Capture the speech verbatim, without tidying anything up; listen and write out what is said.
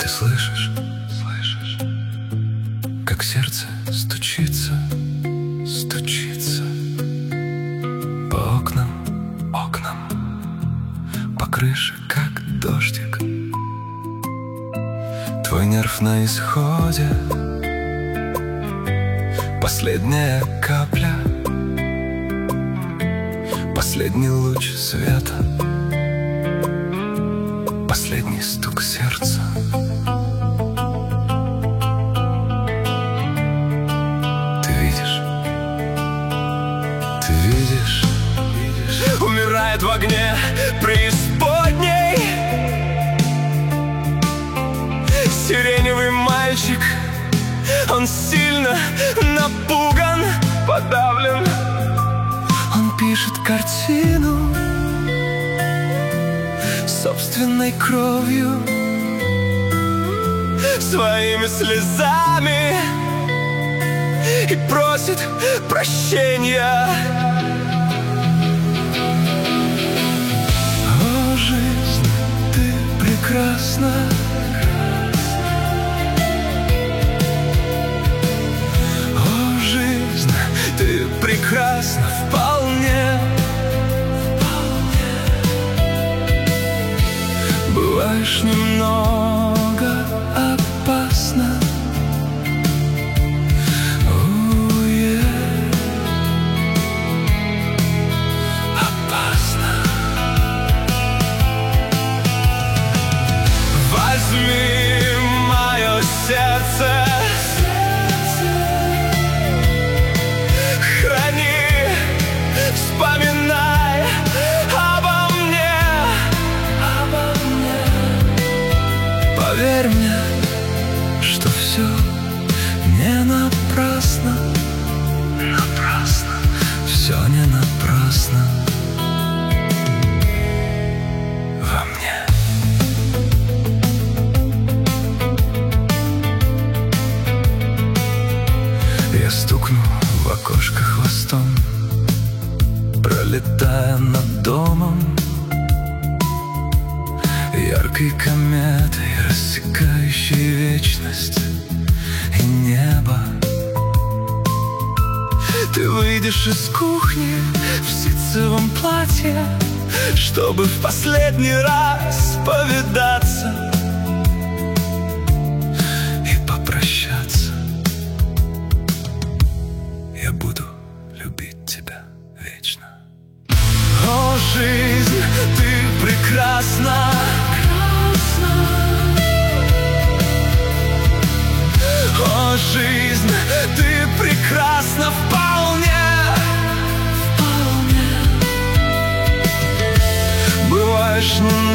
Ты слышишь, слышишь, как сердце стучится, стучится по окнам, окнам, по крыше, как дождик. Твой нерв на исходе, последняя капля, последний луч света, последний стук сердца. Ты видишь, ты видишь, видишь, умирает в огне преисподней сиреневый мальчик. Он сильно напуган, подавлен. Он пишет картину собственной кровью, своими слезами, и просит прощения. О, жизнь, ты прекрасна. О, жизнь, ты прекрасна вполне. Бываешь немного опасно. Oh, yeah. Опасно. Возьми мое сердце, храни, вспоминай обо мне, обо мне. Поверь мне, что все не напрасно, напрасно, все не напрасно во мне. Я стукну в окошко хвостом, пролетая над домом, яркой кометой, рассекающей вечность и небо. Ты выйдешь из кухни в ситцевом платье, чтобы в последний раз повидаться и попрощаться. Я буду любить тебя вечно. О, жизнь, ты прекрасна. О, жизнь, ты прекрасна вполне, вполне. Бываешь немного